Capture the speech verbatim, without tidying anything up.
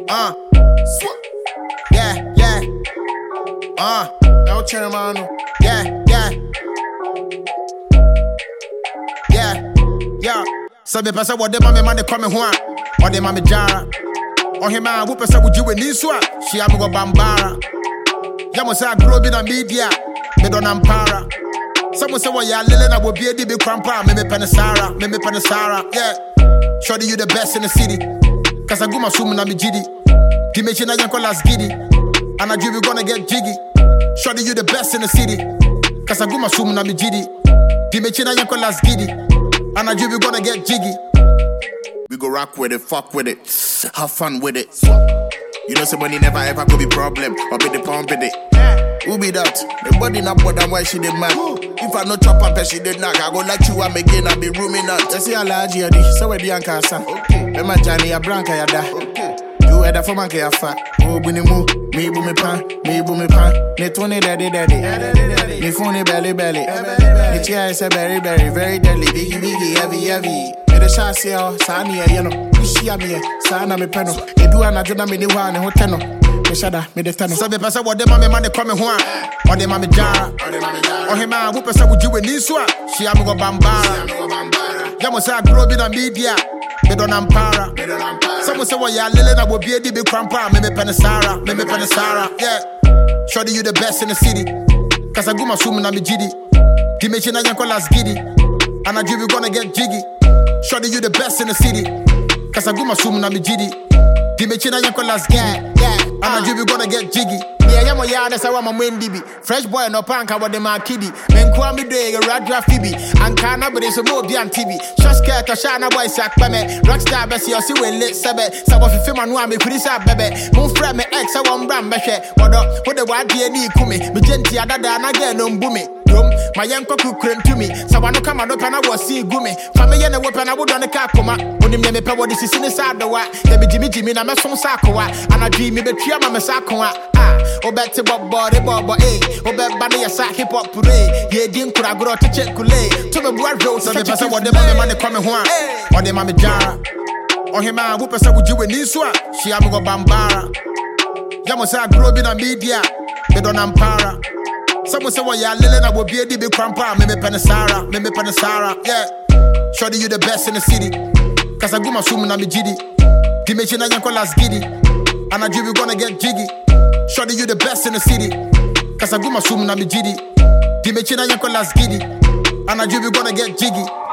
Uh, yeah, yeah. Uh, Now turn around. yeah, yeah. Yeah, yeah. So me pesa what them man they come ho a. What them me jara. On him man who pesa would you we need so a. She am go bambara. Ya mo say grow bi na media. Me don ampara. Someone say what ya lele na wo bi edi bi krampa. Me me penisara, me me penisara. Yeah. Shorty you the best in the city. Cause I go my swim na me giddy. Dimension na yanko last giddy. And I we gonna get jiggy. Shorty you the best in the city. Cause I go my swim na me giddy. Dimension na yanko last giddy. And I we gonna get jiggy. We go rock with it, fuck with it, have fun with it. You know somebody never ever could be problem, or be the pump with it. Who be that? The body not but I'm why she did man. If I no chop and she did knock, I go like you I'm again, I be rooming out. I see a large yadi, so we be on casa. Okay. Remember Johnny, a branca yada. Okay. You had a for man kaya fat. Oh, bunny moo, me boom me pan, me boom me pan. Ne twenty daddy daddy. Ne phone belly belly. Ne chair is a berry berry, very deadly. Biggie biggie, heavy heavy. Me the shot see how Sani a yellow. Push ya me, Sana me penno. They do an agenda me the one and hotel. Me shada, me the tenno. So me pesa what them man they come ho a. What them me jara. On him man who pesa would you we need so a. She am go bambara. Ya mo say grow bi na media. Me don ampara. Someone say what ya lele na wo bi edi bi krampa. Me me penisara, me me penisara. Yeah. Shorty you the best in the city. Cause I go my swim na me giddy. Dimension na yanko last giddy. And I we gonna get jiggy. Shorty you the best in the city. Cause I go my swim na me giddy. Dimension na yanko last giddy. Yeah, and I we gonna get jiggy. Yeah, yeah, my yard is our Wendy be. Fresh boy no panka what them are kiddie. Men kwa me day a radra phoebe. And kana but it's a more beyond T V. Shaska Kashana boy sack me. Rockstar Bessie or see when lit sebe. Sabo fi film and one me pretty sad baby. Moon friend me ex I want brand meshe. What up? What the white D N E kumi. Me genti adada and again no boomy. My young cock cream to me. So I no come and open I was see gummy. Family and a weapon I would on the car coma. When the name of this is in the side the what. They be Jimmy Jimmy and I'm some sakoa. And I dream me the tree I'm a sakoa. Ah, oh bet to Bob body bob eh. Oh bet bunny a sack hip hop parade. Ye didn't could I grow to check kulay. To the blood road. So the person what the man they come home. Or the mammy jara. On him man who person would you with this one. She am go bambara. Yamosa grow in a media. They don't ampara. Someone say what ya lele na wo bi edi bi krampa. Me me penisara, me me penisara. Yeah. Shorty you the best in the city. Cause I go my swim na me giddy. Dimension na yanko last giddy. And I we gonna get jiggy. Shorty you the best in the city. Cause I go my swim na me giddy. Dimension na yanko last giddy. And I we gonna get jiggy.